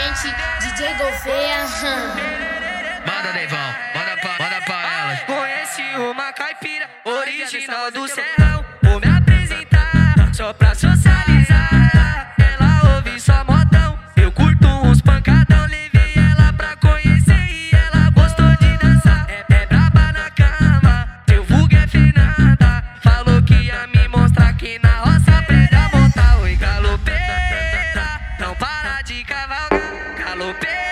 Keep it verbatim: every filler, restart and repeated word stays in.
Presente, D J Gouveia. Manda, Neivão, manda pra, manda pra elas. Conheci uma caipira original do serrão. Vou me apresentar só pra socializar. Ela ouve só modão, eu curto uns pancadão. Levei ela pra conhecer e ela gostou de dançar. É, é braba na cama, teu vulgo é Fernanda. Falou que ia me mostrar que na roça aprende a montar. Oi, galopeira, não para de cavalgar. Galopeira.